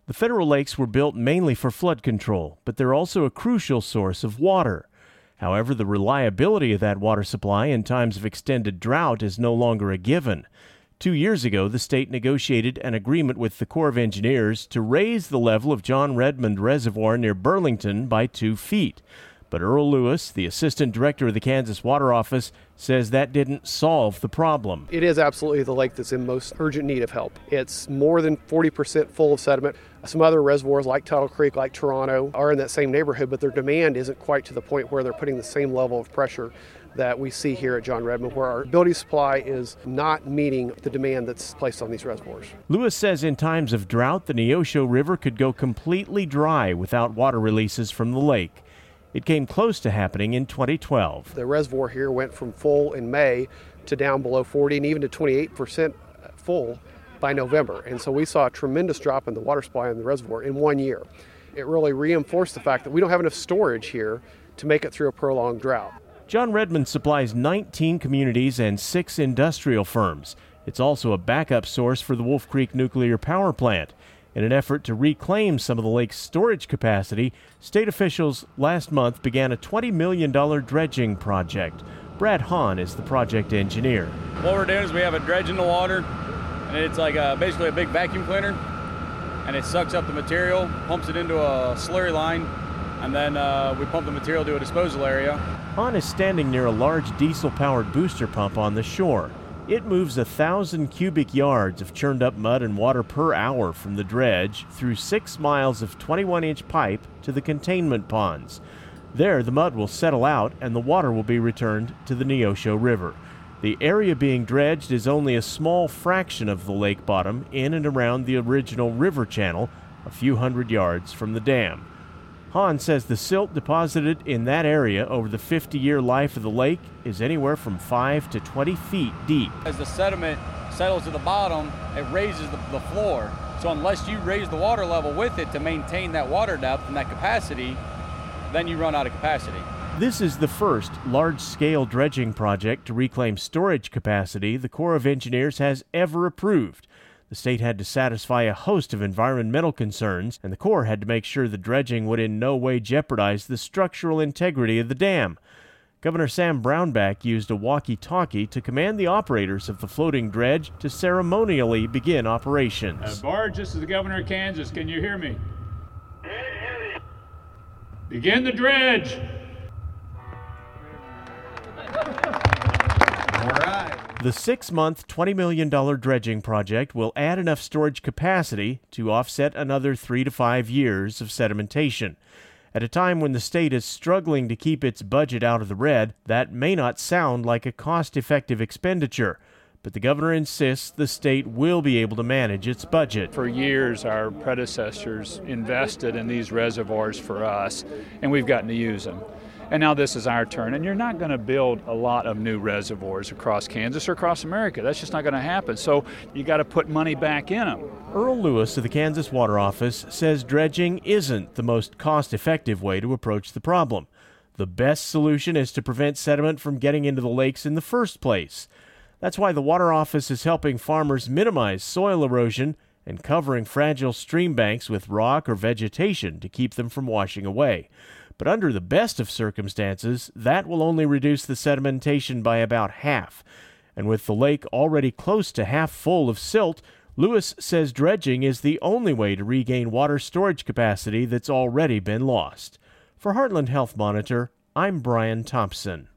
The federal lakes were built mainly for flood control, but they're also a crucial source of water. However, the reliability of that water supply in times of extended drought is no longer a given. 2 years ago, the state negotiated an agreement with the Corps of Engineers to raise the level of John Redmond Reservoir near Burlington by 2 feet. But Earl Lewis, the assistant director of the Kansas Water Office, says that didn't solve the problem. It is absolutely the lake that's in most urgent need of help. It's more than 40% full of sediment. Some other reservoirs like Tuttle Creek, like Toronto, are in that same neighborhood, but their demand isn't quite to the point where they're putting the same level of pressure that we see here at John Redmond, where our ability supply is not meeting the demand that's placed on these reservoirs. Lewis says in times of drought, the Neosho River could go completely dry without water releases from the lake. It came close to happening in 2012. The reservoir here went from full in May to down below 40 and even to 28% full by November. And so we saw a tremendous drop in the water supply in the reservoir in 1 year. It really reinforced the fact that we don't have enough storage here to make it through a prolonged drought. John Redmond supplies 19 communities and 6 industrial firms. It's also a backup source for the Wolf Creek Nuclear Power Plant. In an effort to reclaim some of the lake's storage capacity, state officials last month began a $20 million dredging project. Brad Hahn is the project engineer. What we're doing is we have a dredge in the water, and it's like basically a big vacuum cleaner, and it sucks up the material, pumps it into a slurry line, and then we pump the material to a disposal area. Hahn is standing near a large diesel-powered booster pump on the shore. It moves 1,000 cubic yards of churned up mud and water per hour from the dredge through 6 miles of 21-inch pipe to the containment ponds. There, the mud will settle out and the water will be returned to the Neosho River. The area being dredged is only a small fraction of the lake bottom in and around the original river channel, a few hundred yards from the dam. Hahn says the silt deposited in that area over the 50-year life of the lake is anywhere from 5 to 20 feet deep. As the sediment settles to the bottom, it raises the floor. So unless you raise the water level with it to maintain that water depth and that capacity, then you run out of capacity. This is the first large-scale dredging project to reclaim storage capacity the Corps of Engineers has ever approved. The state had to satisfy a host of environmental concerns, and the Corps had to make sure the dredging would in no way jeopardize the structural integrity of the dam. Governor Sam Brownback used a walkie-talkie to command the operators of the floating dredge to ceremonially begin operations. Barge, this is the governor of Kansas. Can you hear me? Begin the dredge. All right. The 6-month, $20 million dredging project will add enough storage capacity to offset another 3 to 5 years of sedimentation. At a time when the state is struggling to keep its budget out of the red, that may not sound like a cost-effective expenditure. But the governor insists the state will be able to manage its budget. For years, our predecessors invested in these reservoirs for us, and we've gotten to use them. And now this is our turn, and you're not going to build a lot of new reservoirs across Kansas or across America. That's just not going to happen. So you got to put money back in them. Earl Lewis of the Kansas Water Office says dredging isn't the most cost-effective way to approach the problem. The best solution is to prevent sediment from getting into the lakes in the first place. That's why the Water Office is helping farmers minimize soil erosion and covering fragile stream banks with rock or vegetation to keep them from washing away. But under the best of circumstances, that will only reduce the sedimentation by about half. And with the lake already close to half full of silt, Lewis says dredging is the only way to regain water storage capacity that's already been lost. For Heartland Health Monitor, I'm Brian Thompson.